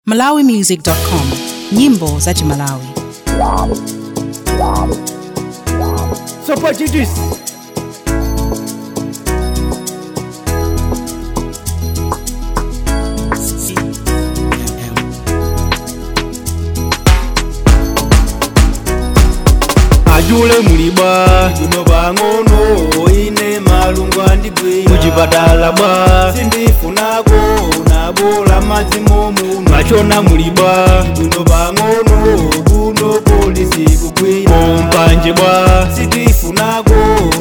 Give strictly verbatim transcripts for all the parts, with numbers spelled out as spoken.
malawi music dot com, nyimbo za Malawi. Support this. Ajule muliba Juno bangono ine malungwa ndigwe Mujibadala ba Sindifunako Nabola mazimo munu Machona muliba Juno bangono Buno polisi kukwe Kompanje ba Sindifunako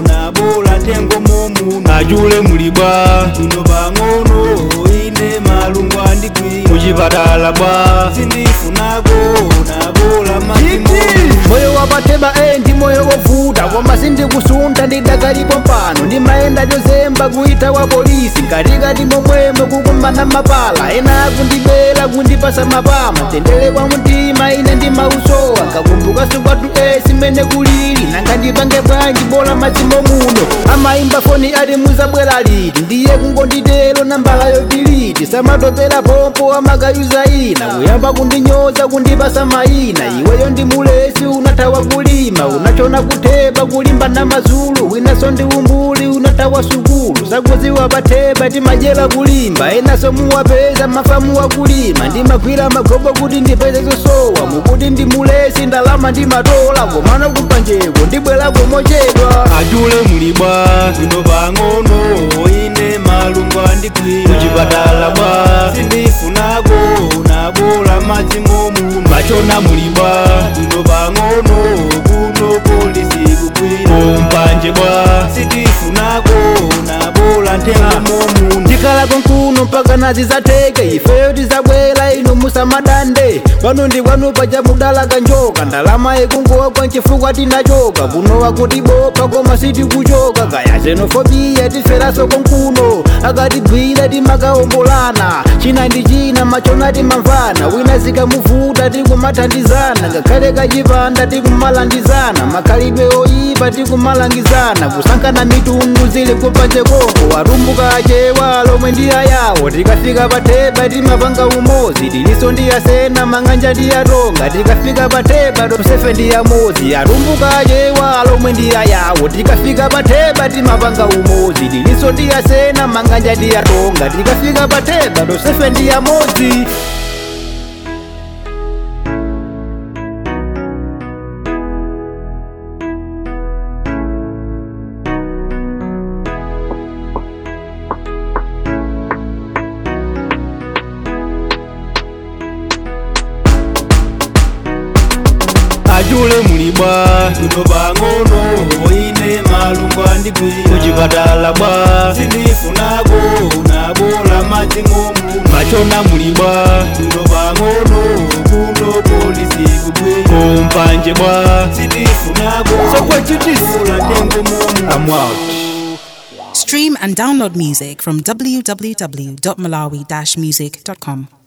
Nabola tengo munu Ajule muliba Juno bangono ine malungwa ndigwe Mujibadala ba Sindifunako Nabola mazimo munu Moyo wabateba endi moyo wovuta Wama sindi kusunda ndidakalipo mpano Ndimaenda jozemba kuita wa polisi Katika dimo mwemo kukumbana mapala Ena kundibela kundipasa mapama Tendele kwa mtima ine ndima usoa Kakumbuka sukwatu esi mene kulili Nanga ndipange brangi bola mazimo muno Ama imba foni adi muzabwela liti Ndiye kungonditelo nambala yotiliti Samatopela pompo amakayuza ina Kuyamba kundinyoza kundipasa maina Iweyo ndi mulesi unatawa kulima Unachona kuteba kulimba na mazulu Winaso ndi umbuli unatawa sukulu Sakuziwa bateba di majela kulimba Enaso muwapeza mafamu wa kulima Ndi makwila magobo kuti ndipeze zosowa Mukuti ndi mulesi ndalama ndi matola Komana kupanjeko ndibwela kumochedwa Ajule muliba Juno bangono ine malungwa ndigwe Mujibadala ba Sindifunako Nabola mazimo munu Machona muliba Juno bangono Buno polisi kukwe Kompanje ba Sindifunako Nabola tengo munu Ndikala konkuno mpaka nazi zateke Ifeyo tizabwela inu musa madande Wanu ndi wanu paja mudala kanjoka Ndalama ekungowa kwa nchifuka tinachoka Kuno wakuti bopa koma siti kuchoka Gaya xenofobia tiferaso konkuno Akatibwila timakaombolana China ndi china machona timamvana Wina zika muvuta tikumathandizana Ngakhale kachipanda tikumalandizana Makhalidwe oyipa tikumalangizana Kusankana mitundu zili kupanje kongo Warumbuka achewa lomwe ndiya yawo Tikafika pateba timapanga umozi Tiliso ndiya sena manganja ndiya tonga Tikafika pateba tomsefe ndiya mozi Arumbuka achewa lomwe ndiya yawo Tikafika pateba timapanga umozi Tiliso ndiya sena manganja ndiya tonga Tikafika pateba tomsefe ndiya mozi Ajule muliba Juno bangono ine malungwa ndigwe Mujibadala ba Sindifunako Nabola mazimo munu Machona muliba Juno bangono Buno polisi kukwe Kompanje ba Sindifunako Support this. I'm out. Stream and download music from w w w dot malawi dash music dot com.